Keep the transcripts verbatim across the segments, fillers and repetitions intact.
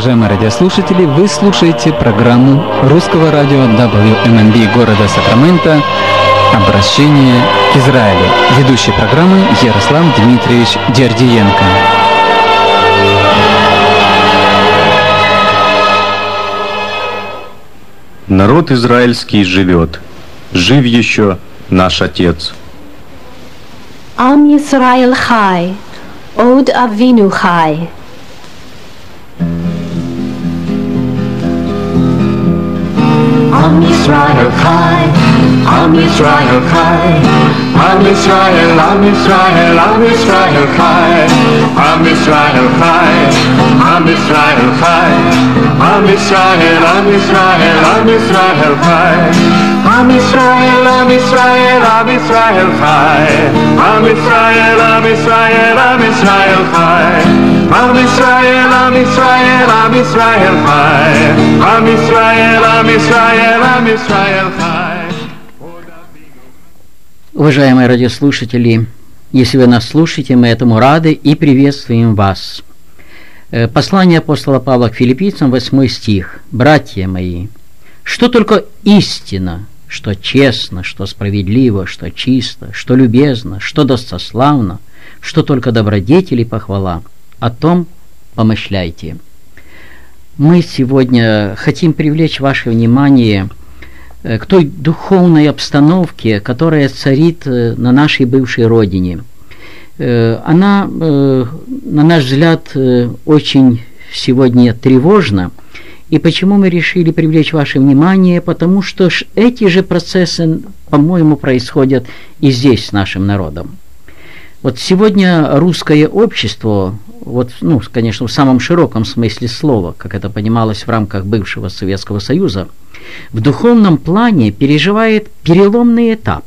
Уважаемые радиослушатели, вы слушаете программу русского радио дабл ю эм эн би города Сакраменто «Обращение к Израилю». Ведущий программы Ярослав Дмитриевич Дердиенко. Народ израильский живет, жив еще наш Отец. Ам Йисраэль хай, Од Авину хай. Am Yisrael Chai, Am Yisrael Chai, Am Yisrael, Am Yisrael, Am Yisrael Chai, Am Yisrael Chai, Am Yisrael Chai, Am Yisrael, Am Yisrael, Am Yisrael Chai, Am Yisrael, Am Yisrael, Am Yisrael Chai, Am Yisrael, Am Yisrael, Am Yisrael Chai. Am Yisrael, Am Yisrael, Am Yisrael Chai. Am Yisrael, Am Yisrael, Am Yisrael Chai. Уважаемые радиослушатели, если вы нас слушаете, мы этому рады и приветствуем вас. Послание апостола Павла к филиппийцам, восьмой стих. «Братья мои, что только истина, что честно, что справедливо, что чисто, что любезно, что достославно, что только добродетели похвала, о том помышляйте». Мы сегодня хотим привлечь ваше внимание к той духовной обстановке, которая царит на нашей бывшей родине. Она, на наш взгляд, очень сегодня тревожна. И почему мы решили привлечь ваше внимание? Потому что эти же процессы, по-моему, происходят и здесь с нашим народом. Вот сегодня русское общество, вот, ну, конечно, в самом широком смысле слова, как это понималось в рамках бывшего Советского Союза, в духовном плане переживает переломный этап.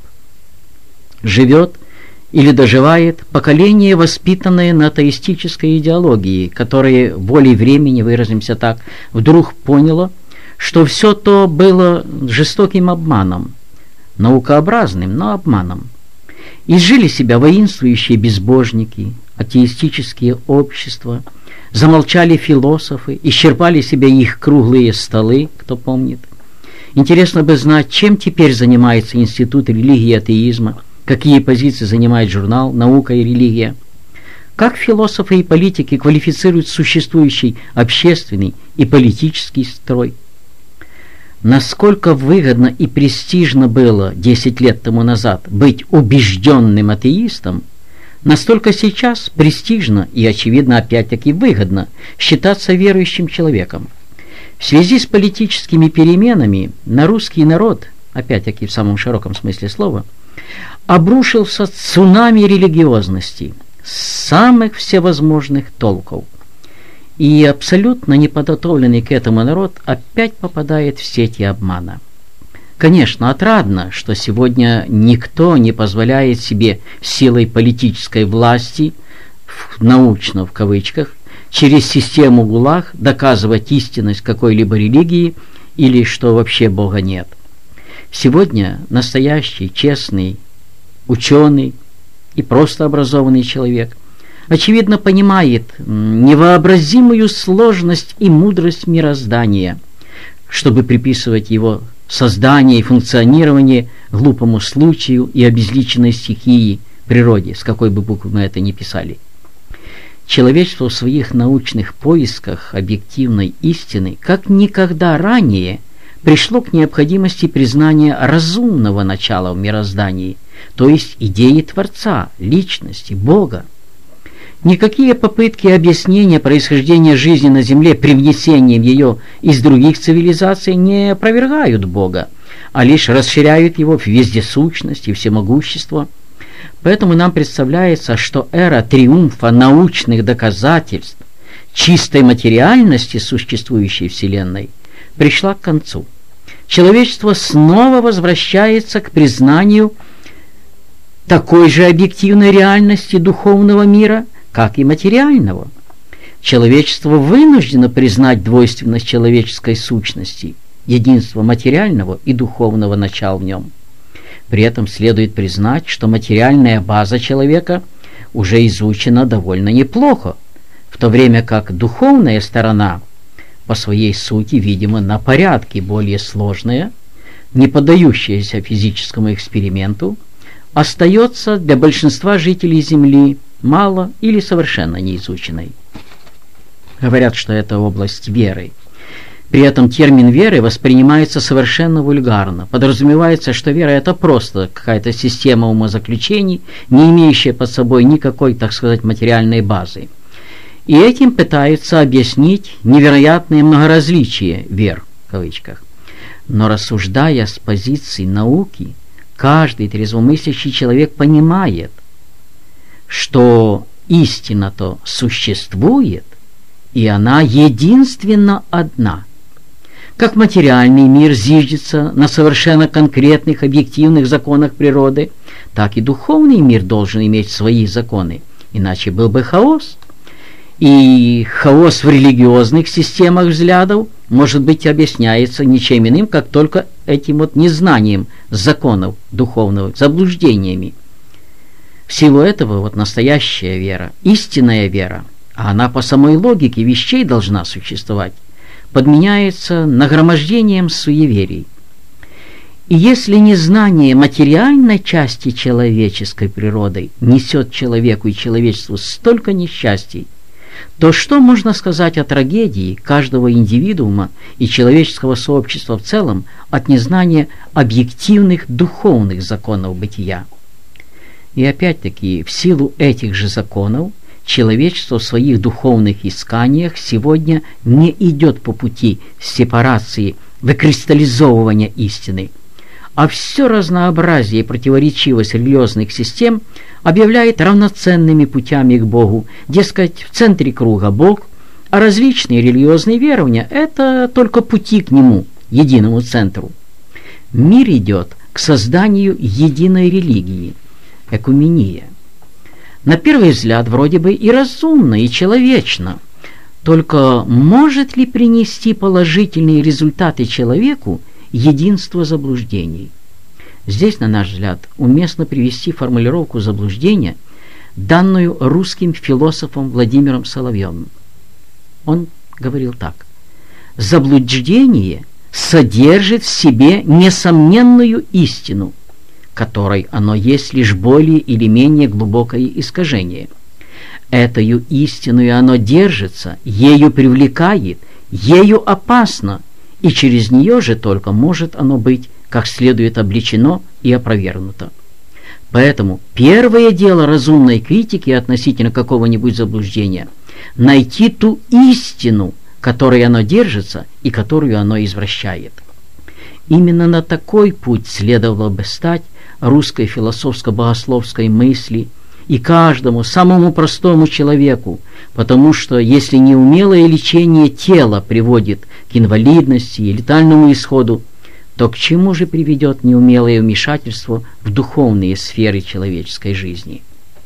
Живет или доживает поколение, воспитанное на атеистической идеологии, которое волей времени, выразимся так, вдруг поняло, что все то было жестоким обманом, наукообразным, но обманом. Изжили себя воинствующие безбожники, атеистические общества, замолчали философы, исчерпали себя их круглые столы, кто помнит. Интересно бы знать, чем теперь занимается Институт религии и атеизма, какие позиции занимает журнал «Наука и религия». Как философы и политики квалифицируют существующий общественный и политический строй. Насколько выгодно и престижно было десять лет тому назад быть убежденным атеистом, настолько сейчас престижно и, очевидно, опять-таки выгодно считаться верующим человеком. В связи с политическими переменами на русский народ, опять-таки в самом широком смысле слова, обрушился цунами религиозности с самых всевозможных толков. И абсолютно неподготовленный к этому народ опять попадает в сети обмана. Конечно, отрадно, что сегодня никто не позволяет себе силой политической власти, научно в кавычках, через систему ГУЛАГ доказывать истинность какой-либо религии или что вообще Бога нет. Сегодня настоящий, честный, ученый и просто образованный человек очевидно понимает невообразимую сложность и мудрость мироздания, чтобы приписывать его создание и функционирование глупому случаю и обезличенной стихии, природе, с какой бы буквы мы это ни писали. Человечество в своих научных поисках объективной истины как никогда ранее пришло к необходимости признания разумного начала в мироздании, то есть идеи Творца, личности, Бога. Никакие попытки объяснения происхождения жизни на Земле привнесением ее из других цивилизаций не опровергают Бога, а лишь расширяют его в вездесущность и всемогущество. Поэтому нам представляется, что эра триумфа научных доказательств чистой материальности существующей Вселенной пришла к концу. Человечество снова возвращается к признанию такой же объективной реальности духовного мира, как и материального. Человечество вынуждено признать двойственность человеческой сущности, единство материального и духовного начала в нем. При этом следует признать, что материальная база человека уже изучена довольно неплохо, в то время как духовная сторона по своей сути, видимо, на порядке более сложная, не поддающаяся физическому эксперименту, остается для большинства жителей Земли мало или совершенно неизученной. Говорят, что это область веры. При этом термин веры воспринимается совершенно вульгарно. Подразумевается, что вера – это просто какая-то система умозаключений, не имеющая под собой никакой, так сказать, материальной базы. И этим пытаются объяснить невероятное многоразличие вер, в кавычках. Но рассуждая с позиции науки, каждый трезвомыслящий человек понимает, что истина-то существует, и она единственно одна. Как материальный мир зиждется на совершенно конкретных объективных законах природы, так и духовный мир должен иметь свои законы, иначе был бы хаос. И хаос в религиозных системах взглядов, может быть, объясняется ничем иным, как только этим вот незнанием законов духовного, заблуждениями. В силу этого вот настоящая вера, истинная вера, а она по самой логике вещей должна существовать, подменяется нагромождением суеверий. И если незнание материальной части человеческой природы несет человеку и человечеству столько несчастий, то что можно сказать о трагедии каждого индивидуума и человеческого сообщества в целом от незнания объективных духовных законов бытия? И опять-таки, в силу этих же законов, человечество в своих духовных исканиях сегодня не идет по пути сепарации, выкристаллизовывания истины, а все разнообразие и противоречивость религиозных систем объявляет равноценными путями к Богу. Дескать, в центре круга Бог, а различные религиозные верования – это только пути к Нему, единому центру. Мир идет к созданию единой религии – экумения. На первый взгляд вроде бы и разумно, и человечно. Только может ли принести положительные результаты человеку единство заблуждений? Здесь, на наш взгляд, уместно привести формулировку заблуждения, данную русским философом Владимиром Соловьевым. Он говорил так: «Заблуждение содержит в себе несомненную истину, которой оно есть лишь более или менее глубокое искажение. Этою истиною оно держится, ею привлекает, ею опасно, и через нее же только может оно быть как следует обличено и опровергнуто. Поэтому первое дело разумной критики относительно какого-нибудь заблуждения – найти ту истину, которой оно держится и которую оно извращает». Именно на такой путь следовало бы стать русской философско-богословской мысли и каждому самому простому человеку, потому что если неумелое лечение тела приводит к инвалидности и летальному исходу, то к чему же приведет неумелое вмешательство в духовные сферы человеческой жизни?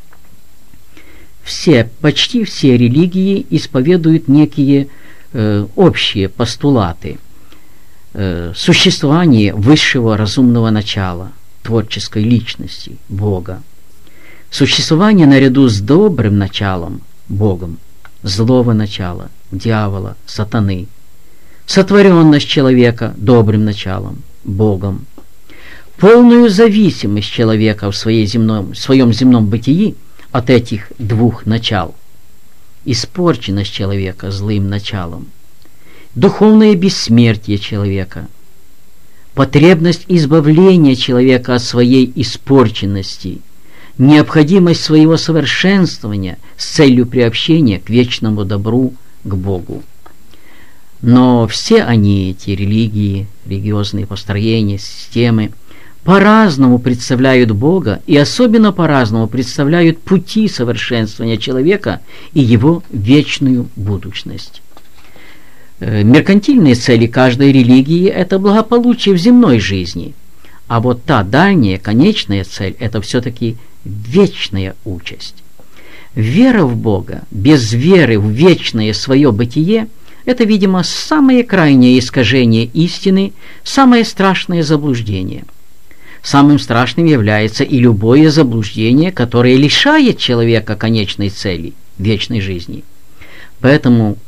Все, почти все религии исповедуют некие э, общие постулаты э, существования высшего разумного начала, творческой личности, Бога, существование наряду с добрым началом, Богом, злого начала, дьявола, сатаны, сотворенность человека добрым началом, Богом, полную зависимость человека в, своей земном, в своем земном бытии от этих двух начал, испорченность человека злым началом, духовное бессмертие человека, потребность избавления человека от своей испорченности, необходимость своего совершенствования с целью приобщения к вечному добру, к Богу. Но все они, эти религии, религиозные построения, системы, по-разному представляют Бога и особенно по-разному представляют пути совершенствования человека и его вечную будущность. Меркантильные цели каждой религии – это благополучие в земной жизни, а вот та дальняя, конечная цель – это все-таки вечная участь. Вера в Бога без веры в вечное свое бытие – это, видимо, самое крайнее искажение истины, самое страшное заблуждение. Самым страшным является и любое заблуждение, которое лишает человека конечной цели – вечной жизни. Поэтому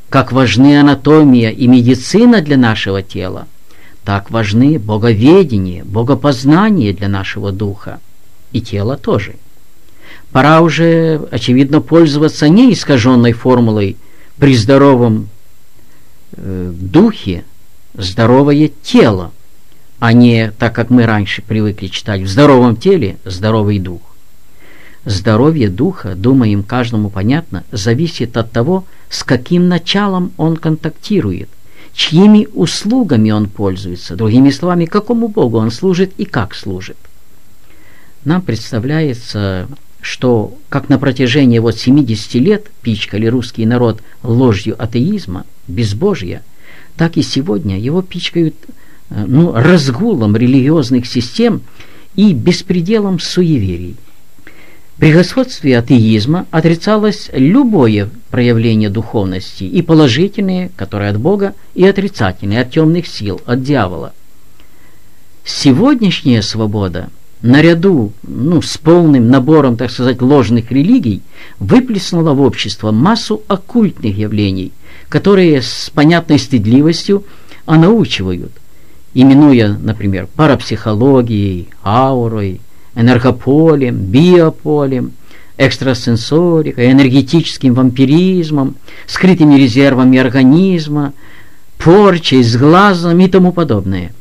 как важны анатомия и медицина для нашего тела, так важны боговедение, богопознание для нашего духа и тела тоже. Пора уже, очевидно, пользоваться не искаженной формулой «при здоровом э, духе здоровое тело», а не, так как мы раньше привыкли читать, «в здоровом теле здоровый дух». Здоровье духа, думаем, каждому понятно, зависит от того, с каким началом он контактирует, чьими услугами он пользуется, другими словами, какому Богу он служит и как служит. Нам представляется, что как на протяжении вот семидесяти лет пичкали русский народ ложью атеизма, безбожья, так и сегодня его пичкают ну, разгулом религиозных систем и беспределом суеверий. При господстве атеизма отрицалось любое проявление духовности, и положительные, которые от Бога, и отрицательные, от темных сил, от дьявола. Сегодняшняя свобода, наряду ну, с полным набором, так сказать, ложных религий, выплеснула в общество массу оккультных явлений, которые с понятной стыдливостью онаучивают, именуя, например, парапсихологией, аурой, энергополем, биополем, экстрасенсорикой, энергетическим вампиризмом, скрытыми резервами организма, порчей, сглазом и тому подобное.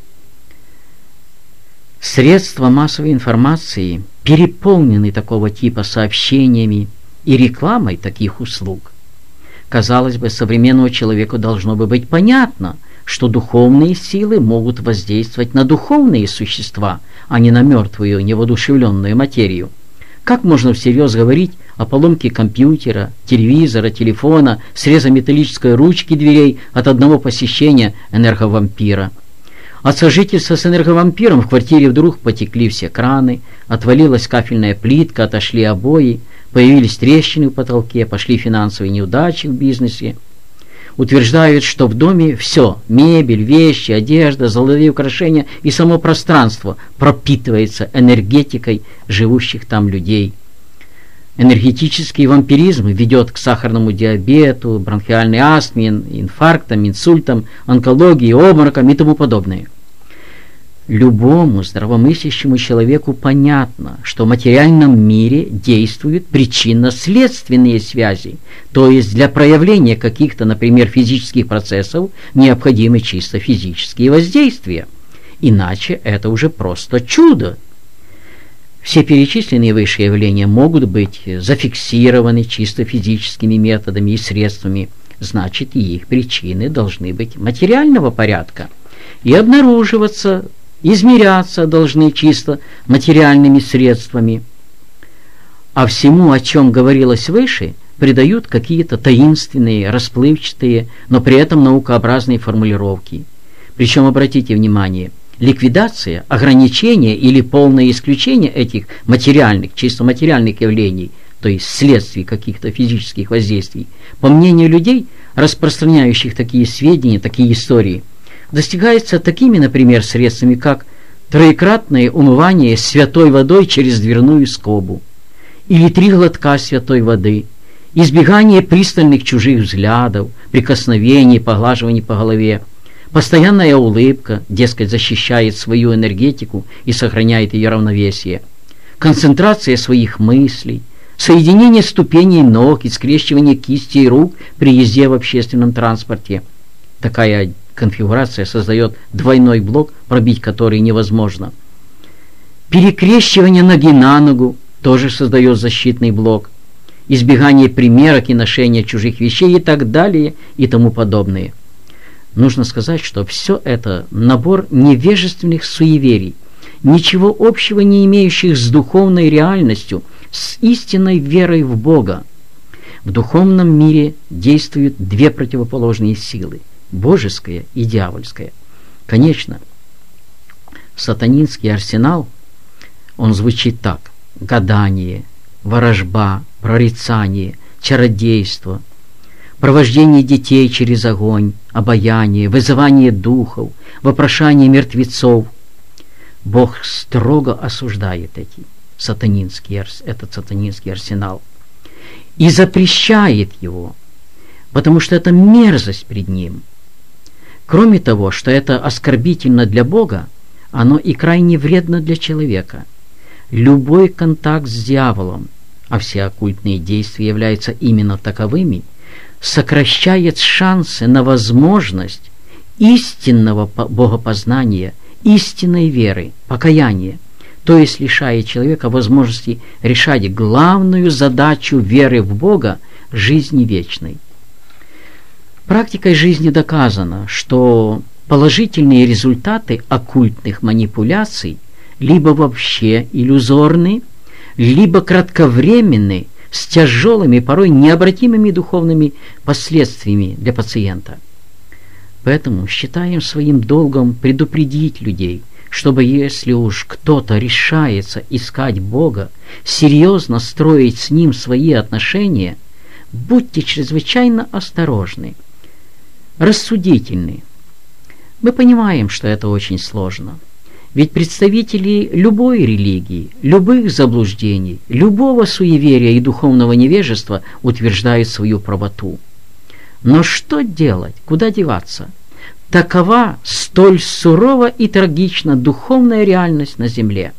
Средства массовой информации переполнены такого типа сообщениями и рекламой таких услуг. Казалось бы, современному человеку должно бы быть понятно, что духовные силы могут воздействовать на духовные существа, а не на мертвую, невоодушевленную материю. Как можно всерьез говорить о поломке компьютера, телевизора, телефона, среза металлической ручки дверей от одного посещения энерговампира? От сожительства с энерговампиром в квартире вдруг потекли все краны, отвалилась кафельная плитка, отошли обои, появились трещины в потолке, пошли финансовые неудачи в бизнесе. Утверждают, что в доме все – мебель, вещи, одежда, золотые украшения и само пространство пропитывается энергетикой живущих там людей. Энергетический вампиризм ведет к сахарному диабету, бронхиальной астме, инфарктам, инсультам, онкологии, обморокам и тому подобное. Любому здравомыслящему человеку понятно, что в материальном мире действуют причинно-следственные связи, то есть для проявления каких-то, например, физических процессов необходимы чисто физические воздействия. Иначе это уже просто чудо. Все перечисленные выше явления могут быть зафиксированы чисто физическими методами и средствами, значит, и их причины должны быть материального порядка и обнаруживаться, измеряться должны чисто материальными средствами. А всему, о чем говорилось выше, придают какие-то таинственные, расплывчатые, но при этом наукообразные формулировки. Причем, обратите внимание, ликвидация, ограничение или полное исключение этих материальных, чисто материальных явлений, то есть следствий каких-то физических воздействий, по мнению людей, распространяющих такие сведения, такие истории, достигается такими, например, средствами, как троекратное умывание святой водой через дверную скобу, или три глотка святой воды, избегание пристальных чужих взглядов, прикосновений, поглаживаний по голове, постоянная улыбка, дескать, защищает свою энергетику и сохраняет ее равновесие, концентрация своих мыслей, соединение ступеней ног и скрещивание кистей рук при езде в общественном транспорте. Такая конфигурация создает двойной блок, пробить который невозможно. Перекрещивание ноги на ногу тоже создает защитный блок. Избегание примерок и ношения чужих вещей и так далее и тому подобное. Нужно сказать, что все это набор невежественных суеверий, ничего общего не имеющих с духовной реальностью, с истинной верой в Бога. В духовном мире действуют две противоположные силы – божеская и дьявольская. Конечно, сатанинский арсенал, он звучит так: гадание, ворожба, прорицание, чародейство, провождение детей через огонь, обаяние, вызывание духов, вопрошание мертвецов. Бог строго осуждает эти сатанинские, этот сатанинский арсенал и запрещает его. потому что это мерзость пред Ним. Кроме того, что это оскорбительно для Бога, оно и крайне вредно для человека. Любой контакт с дьяволом, а все оккультные действия являются именно таковыми, сокращает шансы на возможность истинного богопознания, истинной веры, покаяния, то есть лишает человека возможности решать главную задачу веры в Бога – жизни вечной. Практикой жизни доказано, что положительные результаты оккультных манипуляций либо вообще иллюзорны, либо кратковременны, с тяжелыми, порой необратимыми духовными последствиями для пациента. Поэтому считаем своим долгом предупредить людей, чтобы, если уж кто-то решается искать Бога, серьезно строить с Ним свои отношения, будьте чрезвычайно осторожны, рассудительны. Мы понимаем, что это очень сложно. Ведь представители любой религии, любых заблуждений, любого суеверия и духовного невежества утверждают свою правоту. Но что делать? Куда деваться? Такова столь сурова и трагична духовная реальность на земле.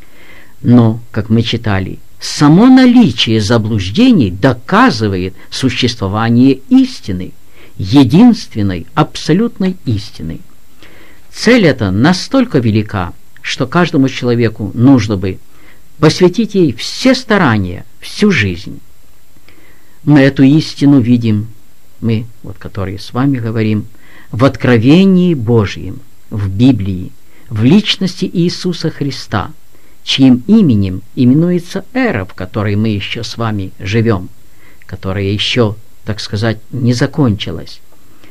Но, как мы читали, само наличие заблуждений доказывает существование истины, единственной, абсолютной истины. Цель эта настолько велика, что каждому человеку нужно бы посвятить ей все старания, всю жизнь. Мы эту истину видим, мы, вот которые с вами говорим, в откровении Божьем, в Библии, в личности Иисуса Христа, чьим именем именуется эра, в которой мы еще с вами живем, которая еще, так сказать, не закончилась.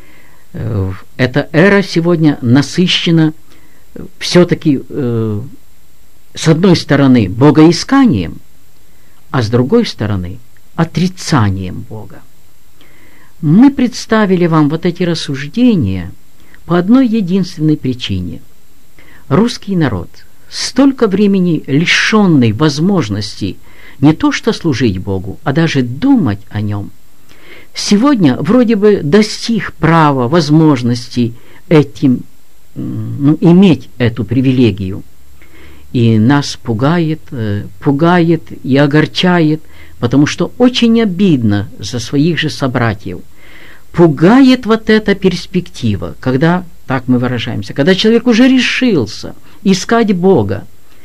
Эта эра сегодня насыщена все-таки э, с одной стороны богоисканием, а с другой стороны отрицанием Бога. Мы представили вам вот эти рассуждения по одной единственной причине. Русский народ, столько времени лишенный возможности не то что служить Богу, а даже думать о Нем, сегодня вроде бы достиг права, возможности этим, ну, иметь эту привилегию. И нас пугает, пугает и огорчает, потому что очень обидно за своих же собратьев. Пугает вот эта перспектива, когда, так мы выражаемся, когда человек уже решился искать Бога,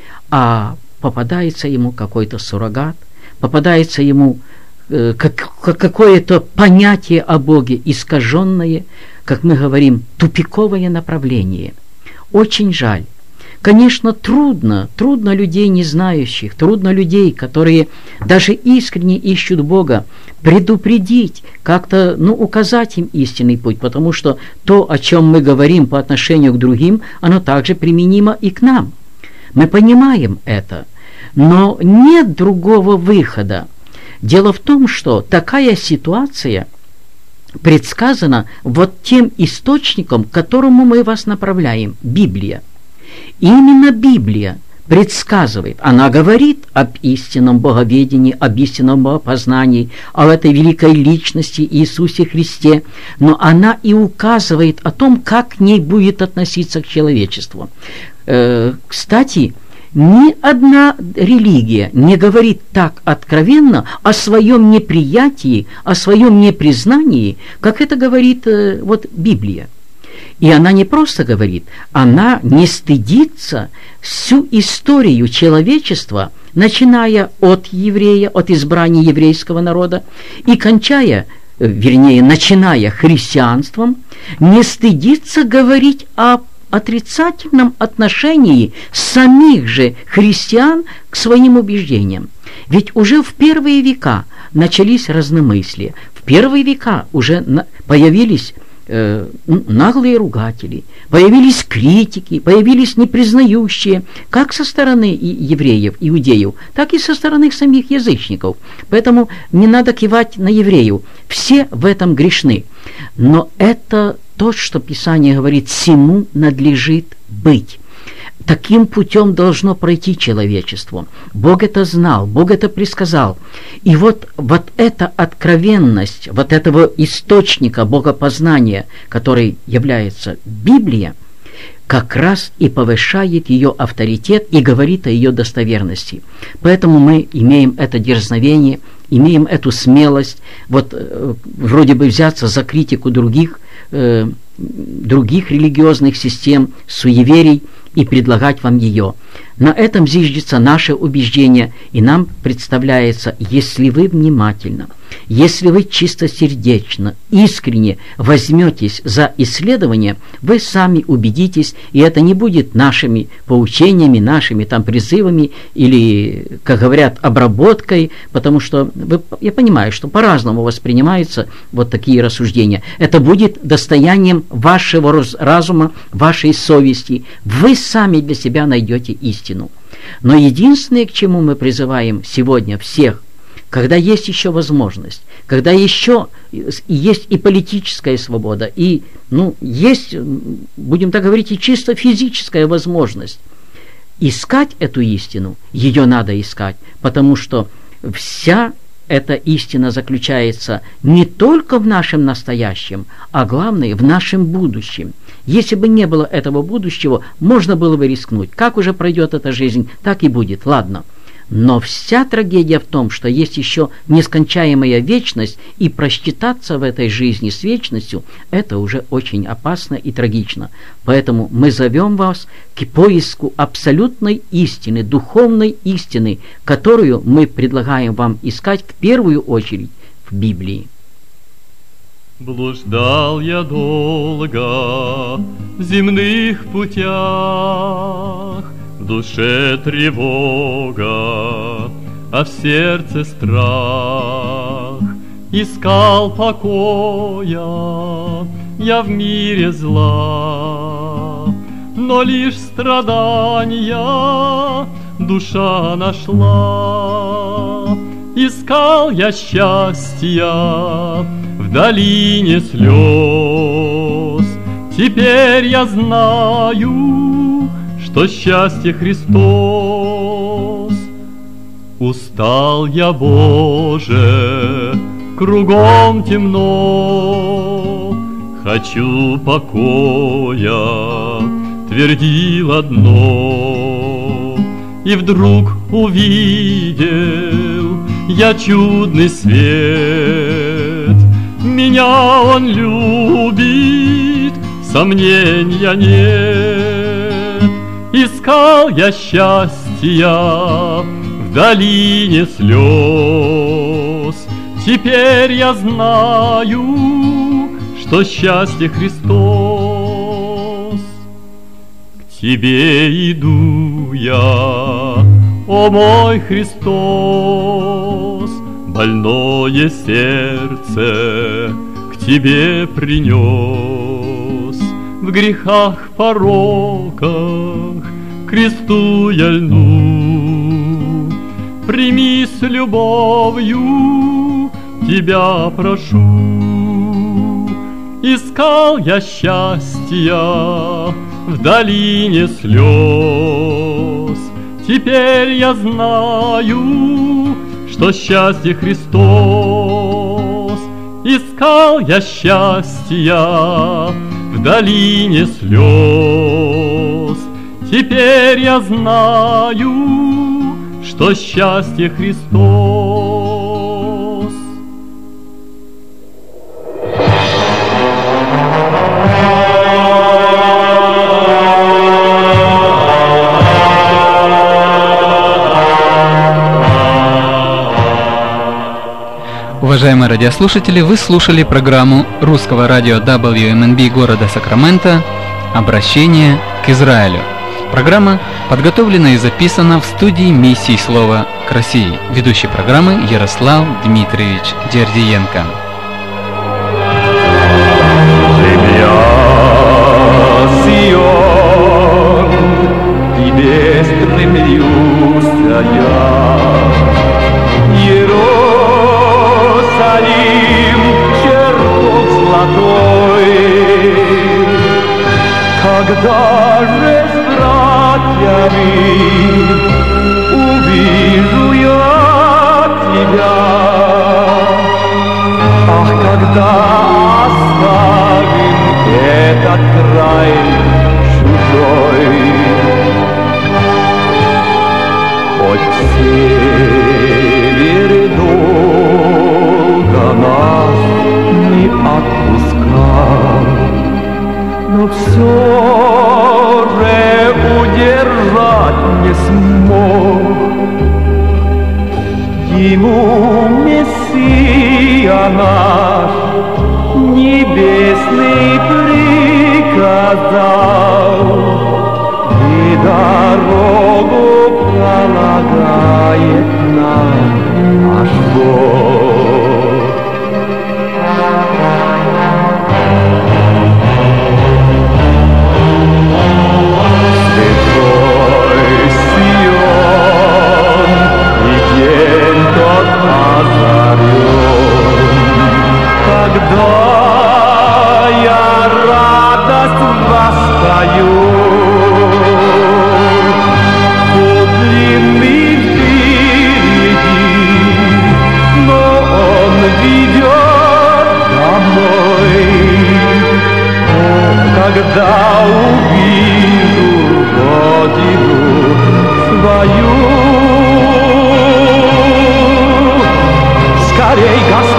а попадается ему какой-то суррогат, попадается ему Как, какое-то понятие о Боге искаженное, как мы говорим, тупиковое направление. Очень жаль. Конечно, трудно, трудно людей не знающих, трудно людей, которые даже искренне ищут Бога, предупредить, как-то, ну, указать им истинный путь, потому что то, о чем мы говорим по отношению к другим, оно также применимо и к нам. Мы понимаем это, но нет другого выхода. Дело в том, что такая ситуация предсказана вот тем источником, к которому мы вас направляем – Библия. И именно Библия предсказывает, она говорит об истинном боговедении, об истинном богопознании, об этой великой личности Иисусе Христе, но она и указывает о том, как к ней будет относиться к человечеству. Э, кстати, ни одна религия не говорит так откровенно о своем неприятии, о своем непризнании, как это говорит э, вот Библия. И она не просто говорит, она не стыдится всю историю человечества, начиная от еврея, от избрания еврейского народа, и кончая, вернее, начиная христианством, не стыдится говорить о отрицательном отношении самих же христиан к своим убеждениям. Ведь уже в первые века начались разномыслия. В первые века уже появились э, наглые ругатели, появились критики, появились непризнающие, как со стороны евреев, иудеев, так и со стороны самих язычников. Поэтому не надо кивать на евреев. Все в этом грешны. Но это то, что Писание говорит, «сему надлежит быть». Таким путем должно пройти человечество. Бог это знал, Бог это предсказал. И вот, вот эта откровенность, вот этого источника богопознания, который является Библия, как раз и повышает ее авторитет и говорит о ее достоверности. Поэтому мы имеем это дерзновение, имеем эту смелость, вот э, вроде бы взяться за критику других, э, других религиозных систем, суеверий, и предлагать вам ее. На этом зиждется наше убеждение, и нам представляется, если вы внимательно, если вы чистосердечно, искренне возьметесь за исследование, вы сами убедитесь, и это не будет нашими поучениями, нашими там призывами или, как говорят, обработкой, потому что вы, я понимаю, что по-разному воспринимаются вот такие рассуждения. Это будет достоянием вашего разума, вашей совести. Вы сами для себя найдете истину. Но единственное, к чему мы призываем сегодня всех, когда есть еще возможность, когда еще есть и политическая свобода, и, ну, есть, будем так говорить, и чисто физическая возможность искать эту истину, ее надо искать, потому что вся эта истина заключается не только в нашем настоящем, а главное, в нашем будущем. Если бы не было этого будущего, можно было бы рискнуть. Как уже пройдет эта жизнь, так и будет, ладно. Но вся трагедия в том, что есть еще нескончаемая вечность, и просчитаться в этой жизни с вечностью, это уже очень опасно и трагично. Поэтому мы зовем вас к поиску абсолютной истины, духовной истины, которую мы предлагаем вам искать в первую очередь в Библии. Блуждал я долго в земных путях, в душе тревога, а в сердце страх. Искал покоя я в мире зла, но лишь страдания душа нашла. Искал я счастья в долине слез, теперь я знаю, что счастье Христос. Устал я, Боже, кругом темно, хочу покоя, твердил одно, и вдруг увидел я чудный свет. Меня Он любит, сомнения нет. Искал я счастья в долине слез, теперь я знаю, что счастье Христос. К Тебе иду я, о мой Христос, больное сердце к Тебе принес. В грехах, пороках кресту я льну, прими с любовью, Тебя прошу. Искал я счастья в долине слез, теперь я знаю, что счастье Христос. Искал я счастья в долине слез, теперь я знаю, что счастье Христос. Уважаемые радиослушатели, вы слушали программу русского радио дабл ю эм эн би города Сакраменто «Обращение к Израилю». Программа подготовлена и записана в студии миссии «Слова к России». Ведущий программы Ярослав Дмитриевич Дердиенко. Когда же с братьями братьями увижу я тебя. Ах, когда оставим этот край чужой, хоть север долго нас не отпускал, но все же удержать не смог. Ему Мессия наш небесный приказал, и дорогу пролагает нам наш Бог. Святой Сион, и день тот озарен, когда я радость воспою. Путь длинный впереди, но он ведет домой. О, когда увижу родину свою, скорей, Господь!